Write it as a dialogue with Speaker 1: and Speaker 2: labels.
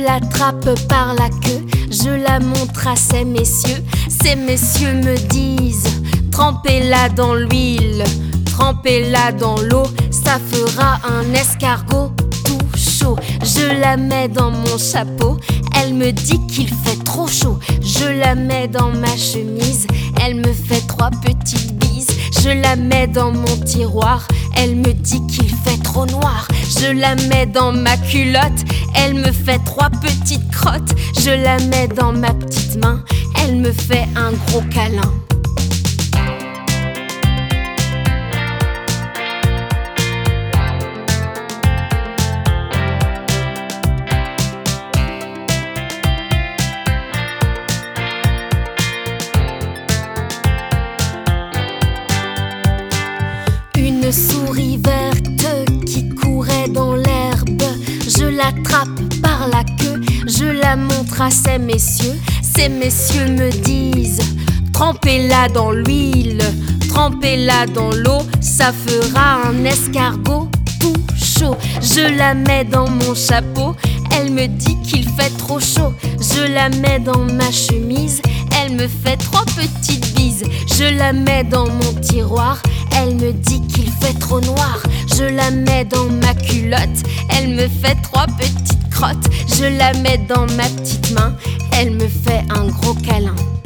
Speaker 1: l'attrape par la queue, je la montre à ces messieurs. Ces messieurs me disent: trempez-la dans l'huile, trempez-la dans l'eau, ça fera un escargot tout chaud. Je la mets dans mon chapeau, elle me dit qu'il fait trop chaud. Je la mets dans ma chemise, elle me fait 3 petites bises. Je la mets dans mon tiroir, elle me dit qu'il fait trop noir. Je la mets dans ma culotte, elle me fait 3 petites crottes. Je la mets dans ma petite main, elle me fait un gros câlin. Une souris verte qui courait dans l'herbe, je l'attrape par la queue, je la montre à ces messieurs. Ces messieurs me disent: trempez-la dans l'huile, trempez-la dans l'eau, ça fera un escargot tout chaud. Je la mets dans mon chapeau, elle me dit qu'il fait trop chaud. Je la mets dans ma chemise, elle me fait 3 petites bises. Je la mets dans mon tiroir, elle me dit qu'il fait trop noir. Je la mets dans ma culotte, elle me fait 3 petites crottes. Je la mets dans ma petite main, elle me fait un gros câlin.